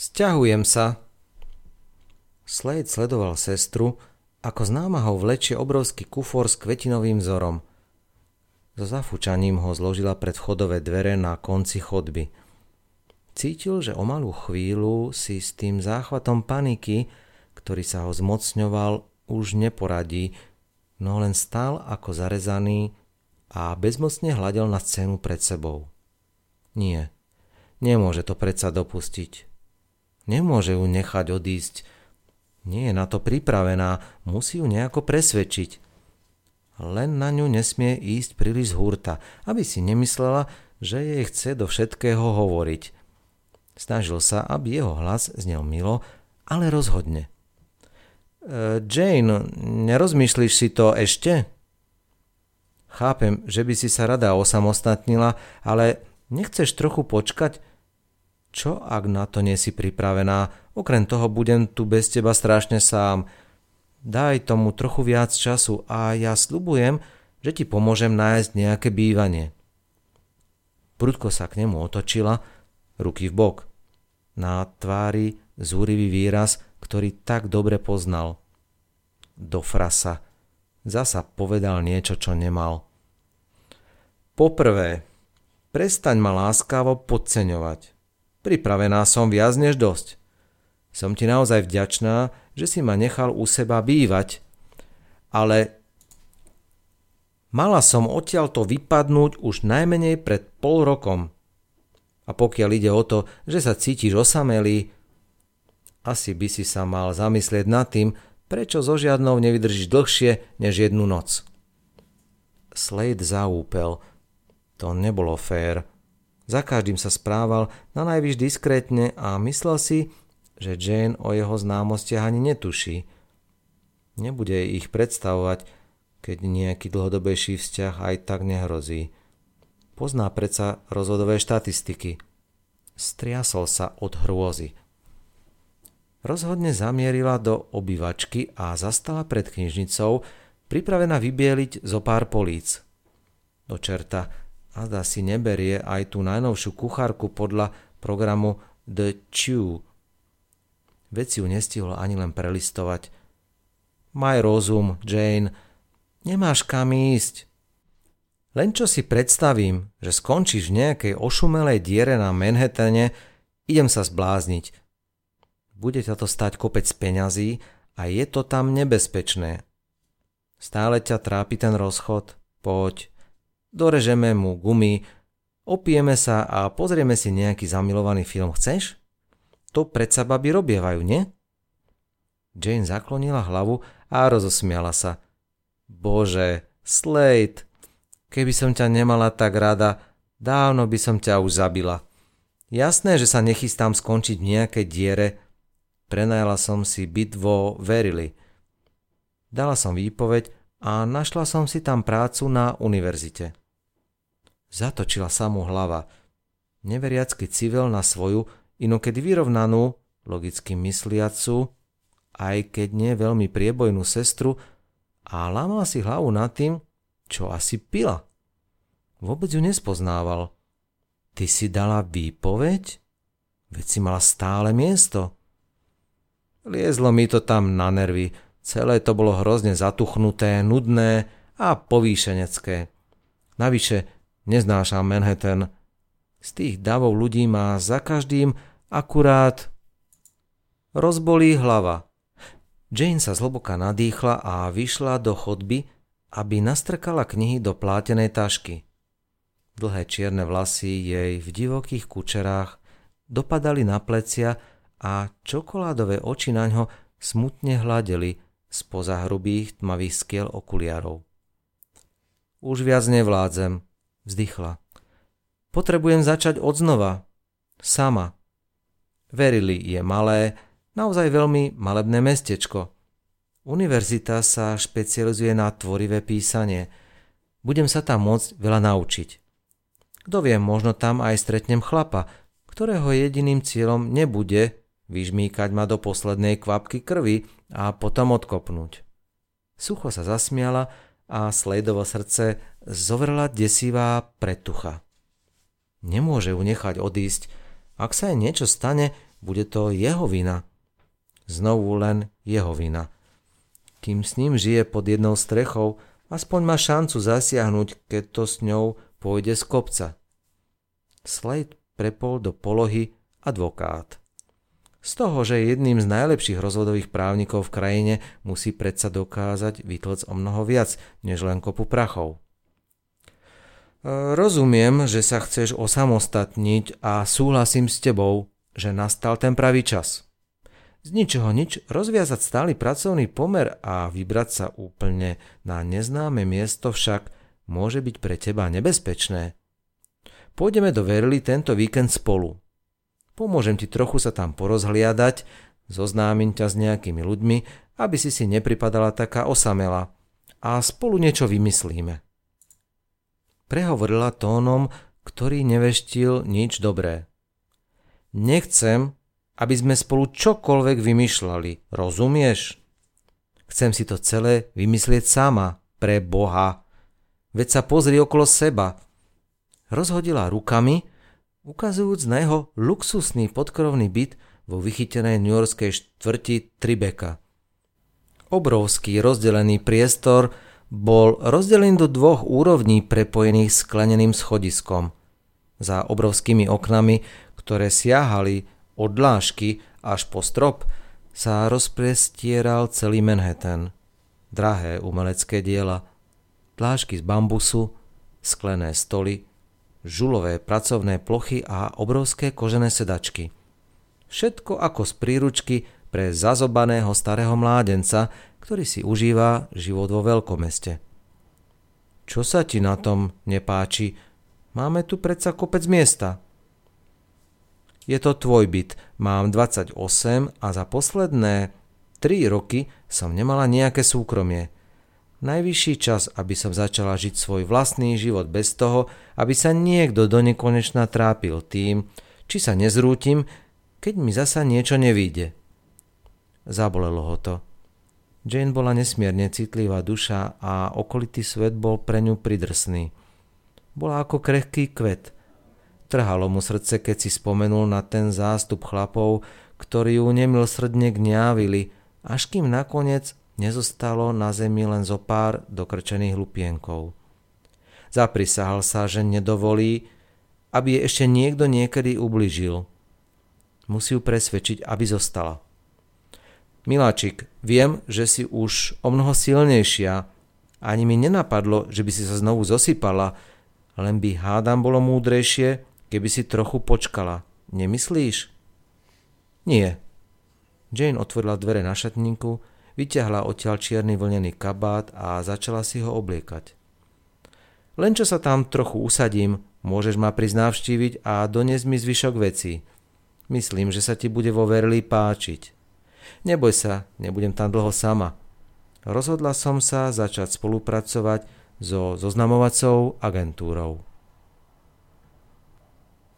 Sťahujem sa. Slade sledoval sestru, ako z námahou vlečie obrovský kufor s kvetinovým vzorom. So zafúčaním ho zložila pred vchodové dvere na konci chodby. Cítil, že o malú chvíľu si s tým záchvatom paniky, ktorý sa ho zmocňoval, už neporadí, no len stál ako zarezaný a bezmocne hľadel na scénu pred sebou. Nie, nemôže to predsa dopustiť. Nemôže ju nechať odísť. Nie je na to pripravená, musí ju nejako presvedčiť. Len na ňu nesmie ísť príliš z hurta, aby si nemyslela, že jej chce do všetkého hovoriť. Snažil sa, aby jeho hlas znel milo, ale rozhodne. Jane, nerozmýšliš si to ešte? Chápem, že by si sa rada osamostatnila, ale nechceš trochu počkať? Čo ak na to nie si pripravená? Okrem toho budem tu bez teba strašne sám. Daj tomu trochu viac času a ja sľubujem, že ti pomôžem nájsť nejaké bývanie. Prudko sa k nemu otočila, ruky v bok. Na tvári zúrivý výraz, ktorý tak dobre poznal. Do frasa. Zasa povedal niečo, čo nemal. Poprvé, prestaň ma láskavo podceňovať. Pripravená som viac než dosť. Som ti naozaj vďačná, že si ma nechal u seba bývať, ale mala som odtiaľto vypadnúť už najmenej pred pol rokom. A pokiaľ ide o to, že sa cítiš osamelý, asi by si sa mal zamyslieť nad tým, prečo so žiadnou nevydržíš dlhšie než jednu noc. Slade zaúpel. To nebolo fér. Za každým sa správal na najvyš diskrétne a myslel si, že Jane o jeho známostiach ani netuší. Nebude ich predstavovať, keď nejaký dlhodobejší vzťah aj tak nehrozí. Pozná predsa rozvodové štatistiky. Striasol sa od hrôzy. Rozhodne zamierila do obývačky a zastala pred knižnicou, pripravená vybieliť zo pár políc. Do čerta, azda si neberie aj tú najnovšiu kuchárku podľa programu The Chew. Veď si ju nestihol ani len prelistovať. Maj rozum, Jane, nemáš kam ísť. Len čo si predstavím, že skončíš v nejakej ošumelej diere na Manhattane, idem sa zblázniť. Bude ťa to stáť kopec peňazí a je to tam nebezpečné. Stále ťa trápi ten rozchod? Poď. Dorežeme mu gumy, opijeme sa a pozrieme si nejaký zamilovaný film. Chceš? To predsa baby robievajú, nie? Jane zaklonila hlavu a rozosmiala sa. Bože, Slade, keby som ťa nemala tak rada, dávno by som ťa už zabila. Jasné, že sa nechystám skončiť v nejakej diere. Prenajala som si byt vo Verily. Dala som výpoveď a našla som si tam prácu na univerzite. Zatočila sa mu hlava. Neveriacky civel na svoju, inokedy vyrovnanú, logicky mysliacu, aj keď nie veľmi priebojnú sestru, a lámal si hlavu nad tým, čo asi pila. Vôbec ju nespoznával. Ty si dala výpoveď? Veď si mala stále miesto. Liezlo mi to tam na nervy. Celé to bolo hrozne zatuchnuté, nudné a povýšenecké. Navyše neznášam Manhattan. Z tých davov ľudí ma za každým akurát rozbolí hlava. Jane sa zhlboka nadýchla a vyšla do chodby, aby nastrkala knihy do plátenej tašky. Dlhé čierne vlasy jej v divokých kučerách dopadali na plecia a čokoládové oči naňho smutne hľadeli spoza hrubých tmavých skiel okuliarov. Už viac nevládzem, vzdychla. Potrebujem začať odznova. Sama. Verily je malé, naozaj veľmi malebné mestečko. Univerzita sa špecializuje na tvorivé písanie. Budem sa tam môcť veľa naučiť. Kto vie, možno tam aj stretnem chlapa, ktorého jediným cieľom nebude vyžmýkať ma do poslednej kvapky krvi a potom odkopnúť. Sucho sa zasmiala a Sladeovo srdce zovrela desivá pretucha. Nemôže ju nechať odísť. Ak sa jej niečo stane, bude to jeho vina. Znovu len jeho vina. Kým s ním žije pod jednou strechou, aspoň má šancu zasiahnuť, keď to s ňou pôjde z kopca. Slade prepol do polohy advokát. Z toho, že je jedným z najlepších rozvodových právnikov v krajine, musí predsa dokázať vytlcť o mnoho viac, než len kopu prachov. Rozumiem, že sa chceš osamostatniť a súhlasím s tebou, že nastal ten pravý čas. Z ničoho nič rozviazať stály pracovný pomer a vybrať sa úplne na neznáme miesto však môže byť pre teba nebezpečné. Pôjdeme do Verily tento víkend spolu. Pomôžem ti trochu sa tam porozhliadať, zoznámim ťa s nejakými ľuďmi, aby si nepripadala taká osamela a spolu niečo vymyslíme. Prehovorila tónom, ktorý neveštil nič dobré. Nechcem, aby sme spolu čokoľvek vymýšľali, rozumieš? Chcem si to celé vymyslieť sama, pre Boha. Veď sa pozri okolo seba. Rozhodila rukami, ukazujúc na jeho luxusný podkrovný byt vo vychytenej newyorskej štvrti Tribeca. Obrovský rozdelený priestor bol rozdelený do 2 úrovní prepojených skleneným schodiskom. Za obrovskými oknami, ktoré siahali od dlážky až po strop, sa rozprestieral celý Manhattan. Drahé umelecké diela, dlážky z bambusu, sklené stoly, žulové pracovné plochy a obrovské kožené sedačky. Všetko ako z príručky pre zazobaného starého mládenca, ktorý si užíva život vo veľkomeste. Čo sa ti na tom nepáči? Máme tu predsa kopec miesta. Je to tvoj byt, mám 28 a za posledné 3 roky som nemala nejaké súkromie. Najvyšší čas, aby som začala žiť svoj vlastný život bez toho, aby sa niekto do nekonečna trápil tým, či sa nezrútim, keď mi zasa niečo nevyjde. Zabolelo ho to. Jane bola nesmierne citlivá duša a okolitý svet bol pre ňu pridrsný. Bola ako krehký kvet. Trhalo mu srdce, keď si spomenul na ten zástup chlapov, ktorí ju nemilosrdne gňávili, až kým nakoniec nezostalo na zemi len zo pár dokrčených hlupienkov. Zaprisahal sa, že nedovolí, aby jej ešte niekto niekedy ublížil. Musí ju presvedčiť, aby zostala. Miláčik, viem, že si už o mnoho silnejšia. Ani mi nenapadlo, že by si sa znovu zosypala, len by hádam bolo múdrejšie, keby si trochu počkala. Nemyslíš? Nie. Jane otvorila dvere na šatníku, vyťahla odtiaľ čierny vlnený kabát a začala si ho obliekať. Len čo sa tam trochu usadím, môžeš ma prísť navštíviť a doniesť mi zvyšok vecí. Myslím, že sa ti bude vo Verily páčiť. Neboj sa, nebudem tam dlho sama. Rozhodla som sa začať spolupracovať so zoznamovacou agentúrou.